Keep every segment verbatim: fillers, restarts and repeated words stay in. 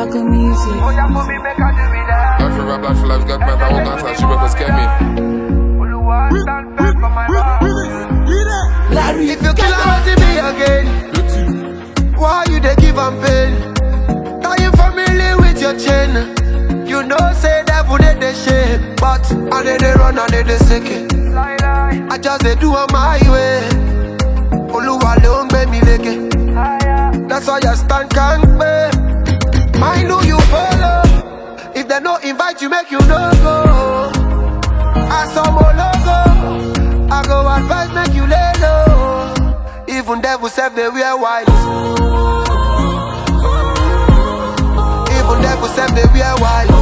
Gaga music. Oh, yeah, for me, make I do me that. Life for rap, life for life, got my power guns and she will scare me. Larry, if you kill her, to me again. Why you they give am pain? Are you familiar with your chain? You know, say devil they they shame, but I they they run and they they sick it. I just they do on my way. Oluwa leon be mi leke. That's why you stand can't pay. I know you follow. If they no invite you, make you no go. I saw more logo. I go advise, make you lay low. Even devil self they wear white. Even devil self they wear white.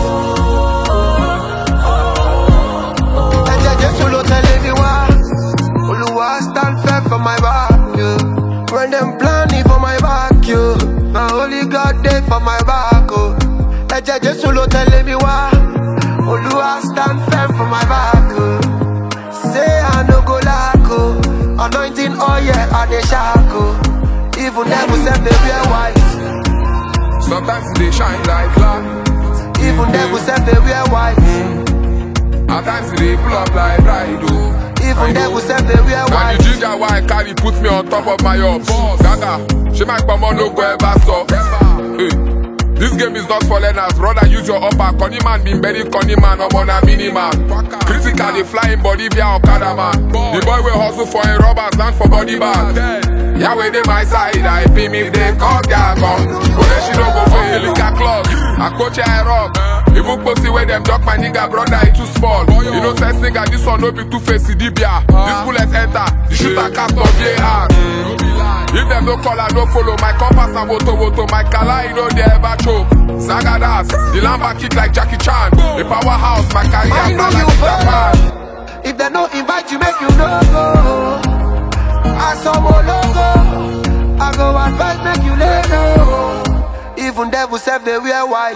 And they just solo telling me why. Oluwa stand firm for my back, yeah. When them planning for my back, yeah. My only God day for my back, oh. And they just solo telling me why. Oluwa stand firm for my back, oh. Say I no go lack, oh. Anointing, oh yeah, I dey shackle. Even devil self they wear white. Sometimes they shine like light. Even devil self they wear white. At times they pull up like bride, oh. Even devil self they wear Now white. the ginger why I carry put me on top of my up. Gaga, she might come on no go ever so. Hey. This game is not for learners, brother. Use your upper. Conny man been very conny man, I'm on a mini man. Critical, they fly in Bolivia or man. The boy will hustle for a robbers, land for body bag. Yeah, where they my side, I pay me if they call their gun. But then she don't go for a liquor club. I coach her rock. Even pussy where them duck my nigga, brother, it too small. You know, sense nigga, this one no be too face Dibia. This bullet enter, the shooter cast on V A R. If them no call, I no follow. My compass and moto moto. My kala, you know they ever choke. Sagadas, the lamba kick like Jackie Chan. The powerhouse, my career I know plan you like Japan. If they no invite you, make you no go. I saw more logo. I go advise, make you lay low. Even devil self they wear white.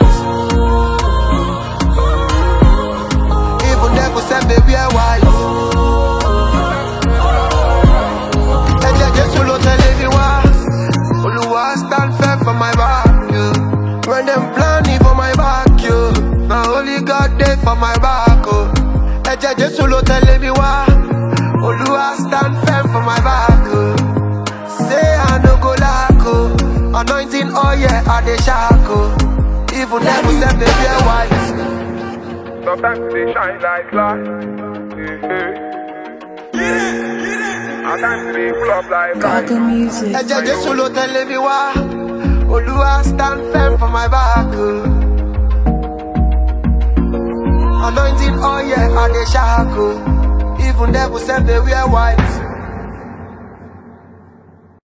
Even devil self they wear white. And they just solo telling me why. Oluwa stand firm for my back, yeah. When them planning for my back, yeah. Now only God day for my back, oh. And they just solo telling me why. Oluwa stand firm for my back, oh. Say I no go lack, oh. Anointing, oh yeah, I dey shackle. Even devil self they wear white. Sometimes they shine like light. At times they pull up like bride. Gaga music. And they just solo telling me why. Oluwa stand firm for my back, oh. Anointing, oh yeah, I dey shackle. Even devil self they wear white.